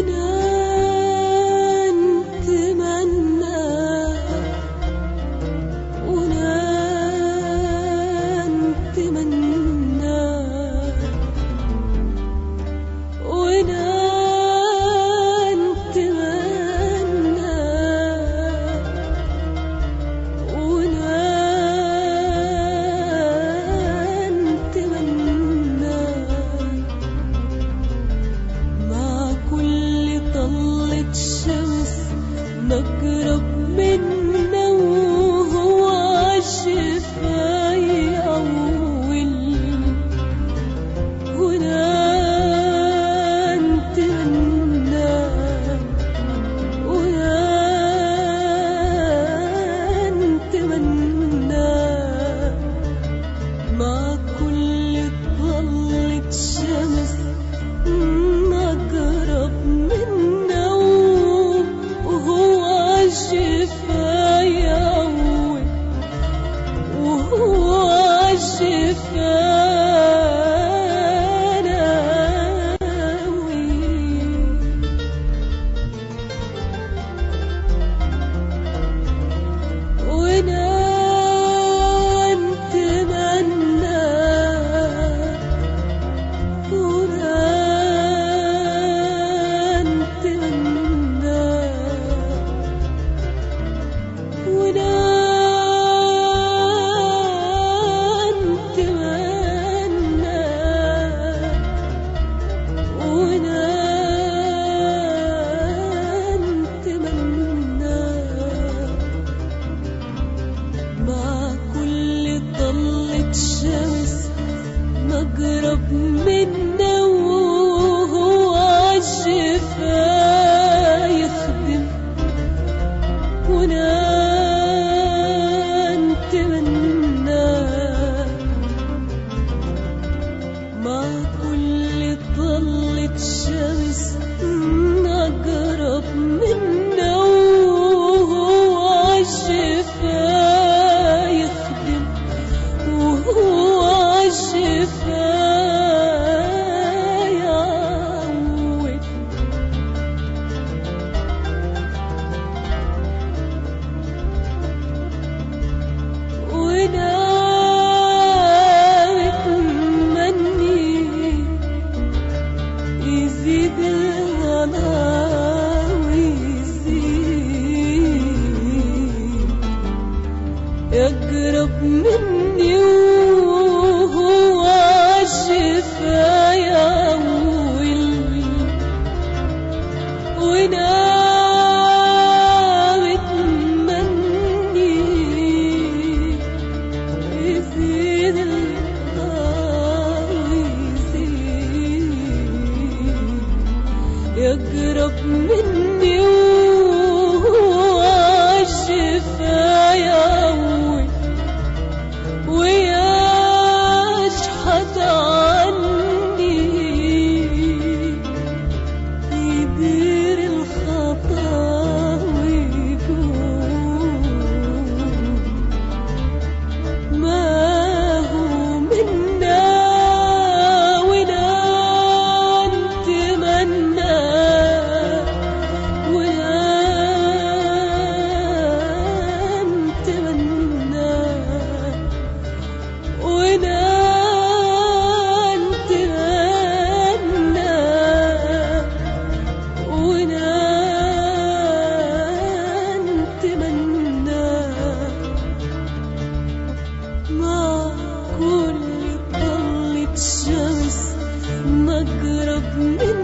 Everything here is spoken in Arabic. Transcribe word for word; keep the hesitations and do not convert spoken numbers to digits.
نقرب منا وهو عالشفا يأول ونتمنى ونتمنى مع كل طلة شمس نقرب منا وهو عالشفا يأول وهو عالشفا نقرب منا وهو عالشفا يخدم ونتمنى مع كل طلة شمس نقرب منا وهو عالشفا يخدم وهو عالشفا يعود وناوي تمني يزيد الغلا ويزيد يقرب مني وهو عالشفا يأول وناوي تمني يزيد الغلا ويزيد يقرب مني وهو عالشفا يأول ويشحت عني يدير الخطا ويقول ما هو منا ونتمنى ونتمنى ونتمنى ونتمنى مع كل طلة شمس نقرب من